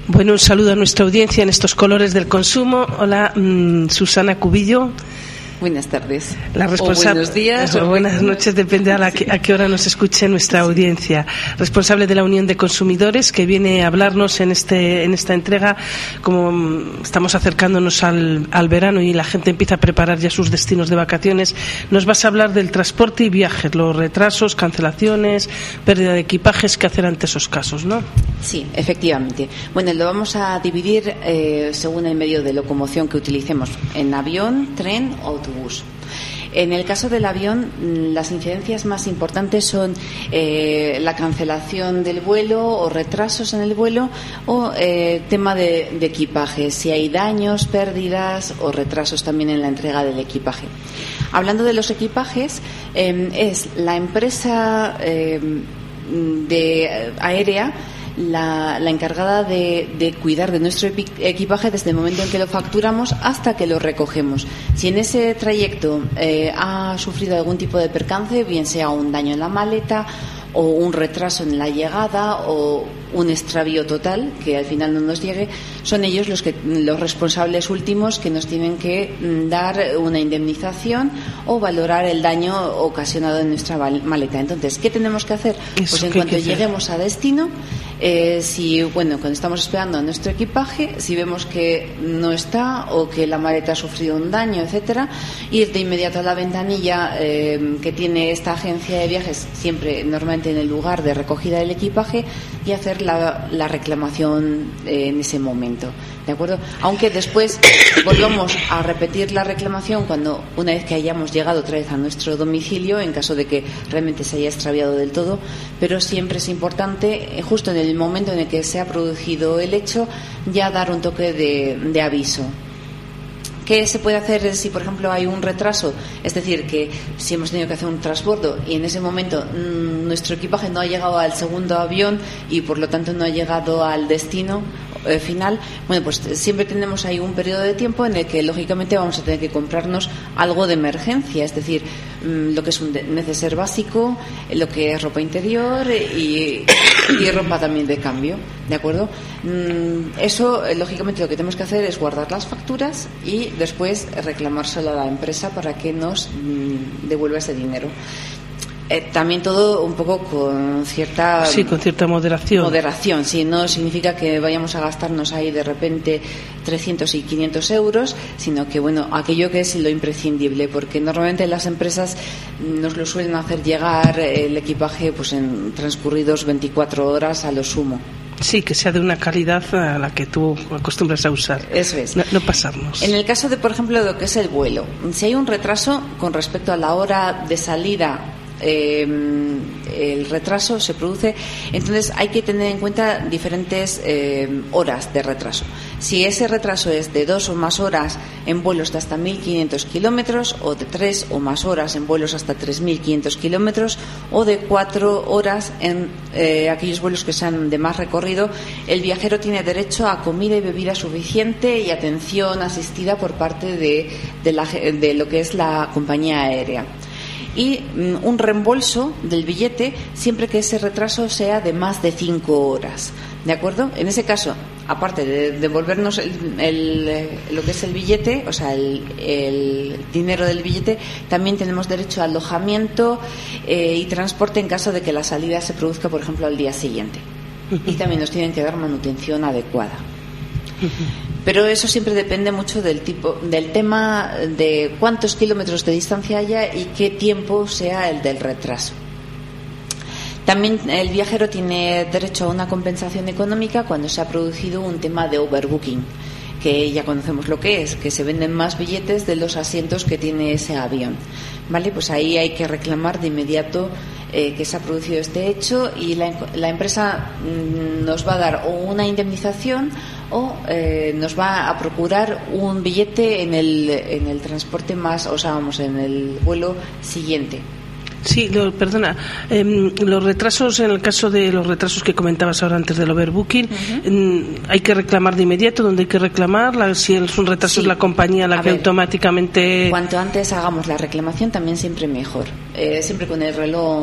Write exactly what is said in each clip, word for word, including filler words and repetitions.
Bueno, un saludo a nuestra audiencia en estos colores del consumo. Hola, mmm, Susana Cubillo. Buenas tardes. La responsable, o buenos días. O buenas noches, depende a, la que, a qué hora nos escuche nuestra audiencia. Responsable de la Unión de Consumidores, que viene a hablarnos en este en esta entrega, como estamos acercándonos al, al verano y la gente empieza a preparar ya sus destinos de vacaciones. Nos vas a hablar del transporte y viajes, los retrasos, cancelaciones, pérdida de equipajes, qué hacer ante esos casos, ¿no? Sí, efectivamente. Bueno, lo vamos a dividir eh, según el medio de locomoción que utilicemos, en avión, tren o autobús. En el caso del avión, las incidencias más importantes son eh, la cancelación del vuelo o retrasos en el vuelo o eh, tema de, de equipaje, si hay daños, pérdidas o retrasos también en la entrega del equipaje. Hablando de los equipajes, eh, es la empresa eh, de aérea La, la encargada de, de cuidar de nuestro equipaje desde el momento en que lo facturamos hasta que lo recogemos. Si en ese trayecto eh, ha sufrido algún tipo de percance, bien sea un daño en la maleta o un retraso en la llegada o un extravío total que al final no nos llegue, son ellos los que los responsables últimos que nos tienen que dar una indemnización o valorar el daño ocasionado en nuestra maleta. Entonces, ¿qué tenemos que hacer? Pues en cuanto lleguemos a destino, eh, si bueno cuando estamos esperando a nuestro equipaje, si vemos que no está o que la maleta ha sufrido un daño, etcétera, ir de inmediato a la ventanilla eh, que tiene esta agencia de viajes, siempre normalmente en el lugar de recogida del equipaje, y hacer la, la reclamación eh, en ese momento, ¿de acuerdo? Aunque después volvamos a repetir la reclamación cuando una vez que hayamos llegado otra vez a nuestro domicilio, en caso de que realmente se haya extraviado del todo, pero siempre es importante, eh, justo en el momento en el que se ha producido el hecho, ya dar un toque de, de aviso. ¿Qué se puede hacer si, por ejemplo, hay un retraso? Es decir, que si hemos tenido que hacer un transbordo y en ese momento mmm, nuestro equipaje no ha llegado al segundo avión y, por lo tanto, no ha llegado al destino eh, final, bueno, pues siempre tenemos ahí un periodo de tiempo en el que, lógicamente, vamos a tener que comprarnos algo de emergencia, es decir, mmm, lo que es un neceser básico, lo que es ropa interior y, y ropa también de cambio, ¿de acuerdo? Mmm, eso, eh, lógicamente, lo que tenemos que hacer es guardar las facturas y después reclamárselo a la empresa para que nos mmm, devuelva ese dinero. Eh, también todo un poco con cierta sí, con cierta moderación. Moderación, sí, no significa que vayamos a gastarnos ahí de repente trescientos y quinientos euros, sino que, bueno, aquello que es lo imprescindible, porque normalmente las empresas nos lo suelen hacer llegar el equipaje pues en transcurridos veinticuatro horas a lo sumo. Sí, que sea de una calidad a la que tú acostumbras a usar. Eso es. No, no pasarnos. En el caso de, por ejemplo, lo que es el vuelo, si hay un retraso con respecto a la hora de salida, eh, el retraso se produce, entonces hay que tener en cuenta diferentes eh, horas de retraso. Si ese retraso es de dos o más horas en vuelos de hasta mil quinientos kilómetros, o de tres o más horas en vuelos hasta tres mil quinientos kilómetros, o de cuatro horas en eh, aquellos vuelos que sean de más recorrido, el viajero tiene derecho a comida y bebida suficiente y atención asistida por parte de, de, la, de lo que es la compañía aérea. Y um, un reembolso del billete siempre que ese retraso sea de más de cinco horas, ¿de acuerdo? En ese caso, aparte de devolvernos el, el, lo que es el billete, o sea, el, el dinero del billete, también tenemos derecho a alojamiento eh, y transporte en caso de que la salida se produzca, por ejemplo, al día siguiente. Y también nos tienen que dar manutención adecuada. Pero eso siempre depende mucho del tipo, del tema de cuántos kilómetros de distancia haya y qué tiempo sea el del retraso. También el viajero tiene derecho a una compensación económica cuando se ha producido un tema de overbooking, que ya conocemos lo que es, que se venden más billetes de los asientos que tiene ese avión. ¿Vale? Pues ahí hay que reclamar de inmediato eh, que se ha producido este hecho y la, la empresa mmm, nos va a dar o una indemnización o eh, nos va a procurar un billete en el, en el transporte más, o sea, vamos, en el vuelo siguiente. Sí, lo, perdona, eh, los retrasos, en el caso de los retrasos que comentabas ahora antes del overbooking, uh-huh. eh, hay que reclamar de inmediato, ¿dónde hay que reclamar? La, si es un retraso, sí, es la compañía la a que ver, automáticamente... Cuanto antes hagamos la reclamación, también siempre mejor. Eh, siempre con el reloj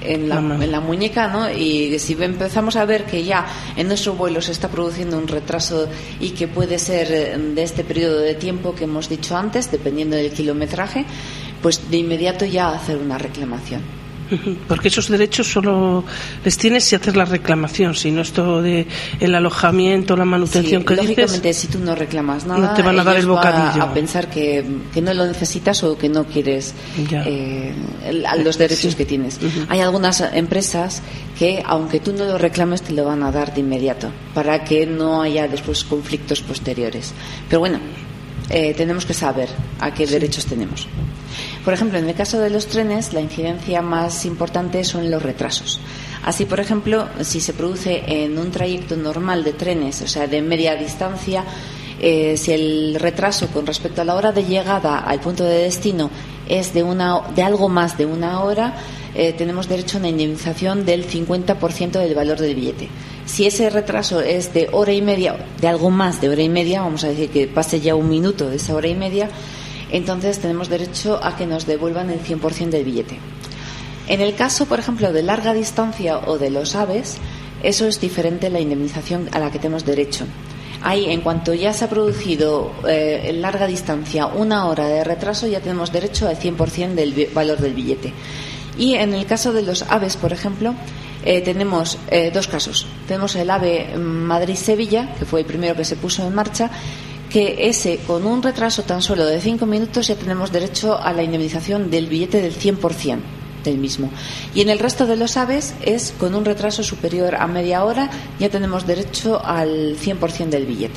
en la, en la muñeca, ¿no? Y si empezamos a ver que ya en nuestro vuelo se está produciendo un retraso y que puede ser de este periodo de tiempo que hemos dicho antes, dependiendo del kilometraje, pues de inmediato ya hacer una reclamación. Porque esos derechos solo les tienes si haces la reclamación, si no esto de el alojamiento, la manutención sí, que lógicamente, dices, si tú no reclamas nada, no te van a dar el bocadillo. A, a pensar que, que no lo necesitas o que no quieres eh, el, los derechos sí. que tienes. Uh-huh. Hay algunas empresas que, aunque tú no lo reclames, te lo van a dar de inmediato para que no haya después conflictos posteriores. Pero bueno, eh, tenemos que saber a qué sí. derechos tenemos. Por ejemplo, en el caso de los trenes, la incidencia más importante son los retrasos. Así, por ejemplo, si se produce en un trayecto normal de trenes, o sea, de media distancia, eh, si el retraso con respecto a la hora de llegada al punto de destino es de, una, de algo más de una hora, eh, tenemos derecho a una indemnización del cincuenta por ciento del valor del billete. Si ese retraso es de hora y media, de algo más de hora y media, vamos a decir que pase ya un minuto de esa hora y media, entonces tenemos derecho a que nos devuelvan el cien por ciento del billete. En el caso, por ejemplo, de larga distancia o de los AVEs, eso es diferente la indemnización a la que tenemos derecho. Ahí, en cuanto ya se ha producido eh, en larga distancia una hora de retraso, ya tenemos derecho al cien por ciento del valor del billete. Y en el caso de los AVEs, por ejemplo, eh, tenemos eh, dos casos. Tenemos el AVE Madrid-Sevilla, que fue el primero que se puso en marcha, que ese, con un retraso tan solo de cinco minutos, ya tenemos derecho a la indemnización del billete del cien por ciento del mismo. Y en el resto de los AVEs es con un retraso superior a media hora, ya tenemos derecho al cien por ciento del billete.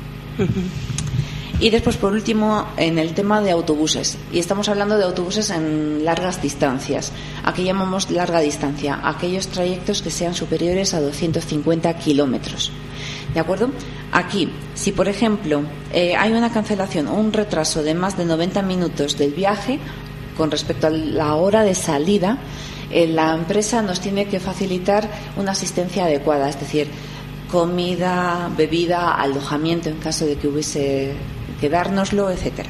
Uh-huh. Y después, por último, en el tema de autobuses. Y estamos hablando de autobuses en largas distancias. Aquí llamamos larga distancia aquellos trayectos que sean superiores a doscientos cincuenta kilómetros. ¿De acuerdo? Aquí, si por ejemplo eh, hay una cancelación o un retraso de más de noventa minutos del viaje con respecto a la hora de salida, eh, la empresa nos tiene que facilitar una asistencia adecuada, es decir, comida, bebida, alojamiento en caso de que hubiese que dárnoslo, etcétera.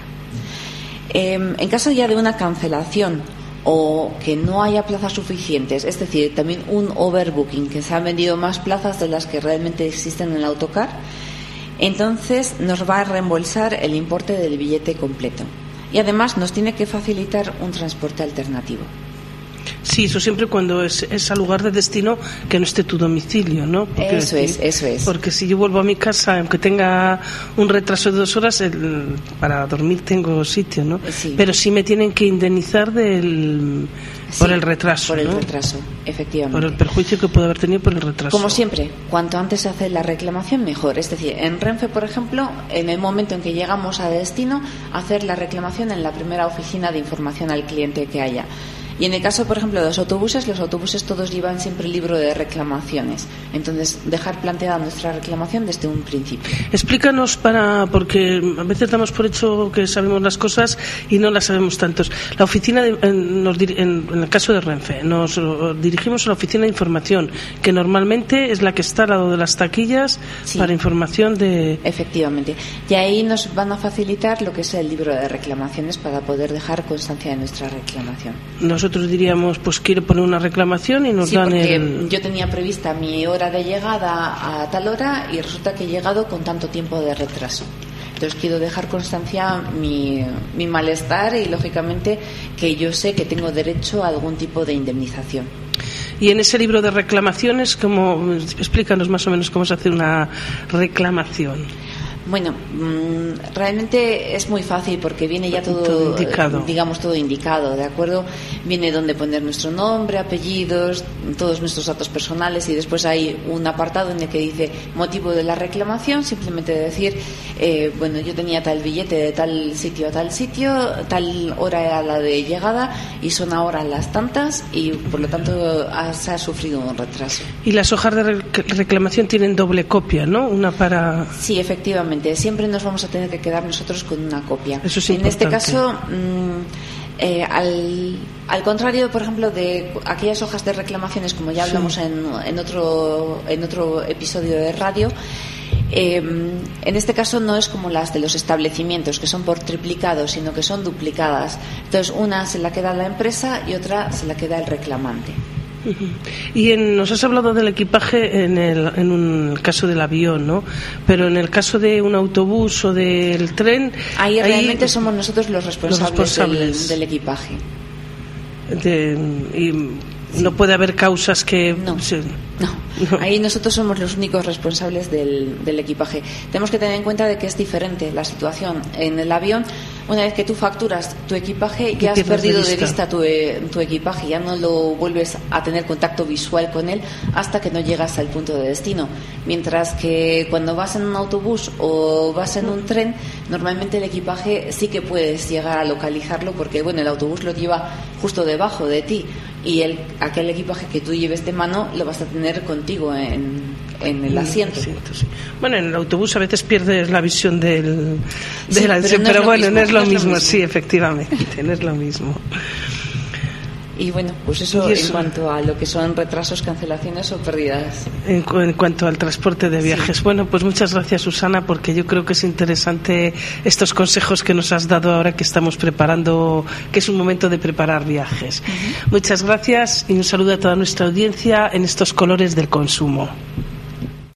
Eh, en caso ya de una cancelación o que no haya plazas suficientes, es decir, también un overbooking, que se han vendido más plazas de las que realmente existen en el autocar, entonces nos va a reembolsar el importe del billete completo. Y además nos tiene que facilitar un transporte alternativo. Sí, eso siempre cuando es, es al lugar de destino que no esté tu domicilio, ¿no? Porque, eso es, eso es. Porque si yo vuelvo a mi casa, aunque tenga un retraso de dos horas, el, para dormir tengo sitio, ¿no? Sí. Pero sí me tienen que indemnizar del, sí, por el retraso, por el ¿no? retraso, efectivamente. Por el perjuicio que puede haber tenido por el retraso. Como siempre, cuanto antes se hace la reclamación, mejor. Es decir, en Renfe, por ejemplo, en el momento en que llegamos a destino, hacer la reclamación en la primera oficina de información al cliente que haya. Y en el caso, por ejemplo, de los autobuses, los autobuses todos llevan siempre el libro de reclamaciones. Entonces, dejar planteada nuestra reclamación desde un principio. Explícanos para, porque a veces damos por hecho que sabemos las cosas y no las sabemos tantos. La oficina, de, en, nos, en, en el caso de Renfe, nos dirigimos a la oficina de información, que normalmente es la que está al lado de las taquillas, sí, para información de... Efectivamente. Y ahí nos van a facilitar lo que es el libro de reclamaciones para poder dejar constancia de nuestra reclamación. Nosotros Nosotros diríamos, pues quiero poner una reclamación y nos sí, dan porque el... yo tenía prevista mi hora de llegada a tal hora y resulta que he llegado con tanto tiempo de retraso. Entonces quiero dejar constancia mi, mi malestar y, lógicamente, que yo sé que tengo derecho a algún tipo de indemnización. Y en ese libro de reclamaciones, ¿cómo, explícanos más o menos cómo se hace una reclamación? Bueno, mmm, realmente es muy fácil porque viene ya todo, todo indicado. digamos, todo indicado, ¿de acuerdo? Viene donde poner nuestro nombre, apellidos, todos nuestros datos personales y después hay un apartado en el que dice motivo de la reclamación, simplemente decir, eh, bueno, yo tenía tal billete de tal sitio a tal sitio, tal hora era la de llegada y son ahora las tantas y por lo tanto ha, se ha sufrido un retraso. Y las hojas de reclamación tienen doble copia, ¿no? Una para... Sí, efectivamente. Siempre nos vamos a tener que quedar nosotros con una copia. Eso es en importante. este caso, mmm, eh, al, al contrario, por ejemplo, de aquellas hojas de reclamaciones, como ya hablamos sí. en, en, otro, en otro episodio de radio, eh, en este caso no es como las de los establecimientos, que son por triplicado, sino que son duplicadas. Entonces, una se la queda la empresa y otra se la queda el reclamante. Y en, nos has hablado del equipaje en el, en un, el caso del avión, ¿no? Pero en el caso de un autobús o del tren... Ahí, ahí realmente somos nosotros los responsables, los responsables. Del, del equipaje. De, y sí. No puede haber causas que... No. Se, No. no, ahí nosotros somos los únicos responsables del, del equipaje. Tenemos que tener en cuenta de que es diferente la situación. En el avión, una vez que tú facturas tu equipaje, ya has perdido de vista, de vista tu, tu equipaje, ya no lo vuelves a tener contacto visual con él hasta que no llegas al punto de destino. Mientras que cuando vas en un autobús o vas en un tren, normalmente el equipaje sí que puedes llegar a localizarlo, porque bueno, el autobús lo lleva justo debajo de ti, y el, aquel equipaje que tú lleves de mano lo vas a tener contigo en, en el asiento. Sí, sí. Bueno, en el autobús a veces pierdes la visión del, de sí, la pero, no pero bueno, mismo, no es lo no mismo, es lo mismo. Sí, efectivamente, no es lo mismo. Y bueno, pues eso, eso en cuanto a lo que son retrasos, cancelaciones o pérdidas. En, cu- en cuanto al transporte de viajes. Sí. Bueno, pues muchas gracias, Susana, porque yo creo que es interesante estos consejos que nos has dado ahora que estamos preparando, que es un momento de preparar viajes. Uh-huh. Muchas gracias y un saludo a toda nuestra audiencia en estos colores del consumo.